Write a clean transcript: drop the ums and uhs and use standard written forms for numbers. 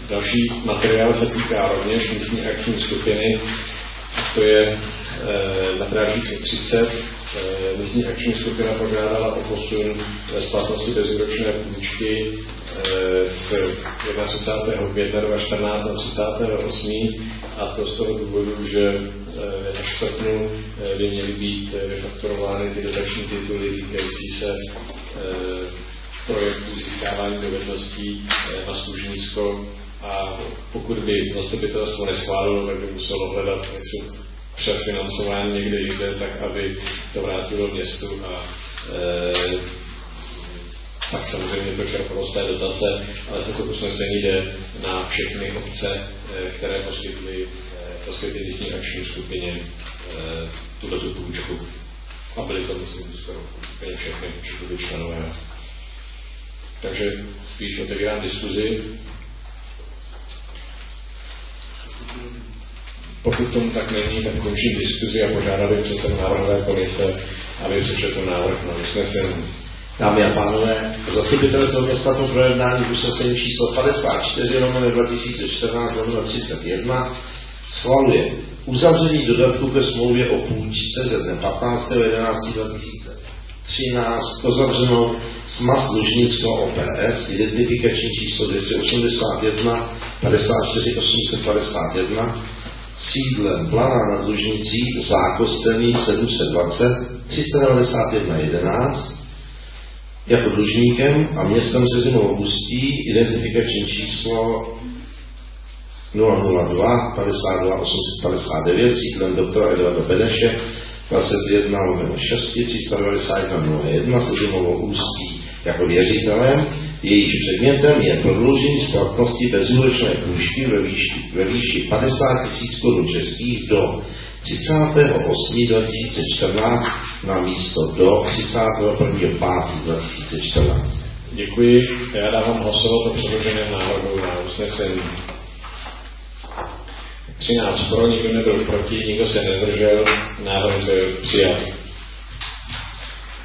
Další materiál se týká rovněž místní akční skupiny, to je materiál číslo 30. Místní akční skupina požádala o posun splatnosti bezúročné půjčky z 31. května 2014 na 38. A to z toho důvodu, že až v srpnu by měly být vyfaktorovány ty dotační tituly týkající se projektu získávání dovedností na Služnicko, a pokud by zastupitelstvo neschválilo, tak by muselo hledat předfinancování někde jinde, tak aby to vrátilo městu a pak samozřejmě to čerpalo z té dotace, ale toto usnesení jde na všechny obce, které poskytly místní akční skupině tuto půjčku. A byly to, myslím, skoro všechny členové. Takže spíš otevírám diskuzi. Pokud tomu tak není, tak končím diskuzi a požádal bych předsedu návrhové komise, aby přečetl návrh na usnesení. Dámy a pánové, zastupitelstvo města po projednání usnesení číslo 54/2014/31 schvaluje uzavření dodatku ke smlouvě o půjčce ze dne 15.11.2013 uzavřenou s MAS Lužnicko OPS, identifikační číslo 281 54 851, sídlem Planá nad Lužnicí, Zákostelný 720 391 11, jako dlužníkem a městem Březinovo Ústí, identifikační číslo 002 52 859, sídlem doktora Eduarda Beneše 21/6 391 01, Březinovo Ústí, jako věřitelem, jejíž předmětem je prodloužení splatnosti bezúročné půjčky ve výši 50 000 korun českých do 30.8.2014 na místo do 31.5.2014. Děkuji. Já dávám hlasovat o předloženém návrhu na usnesení. 13 pro, nikdo nebyl proti, nikdo se nezdržel, návrh byl přijat.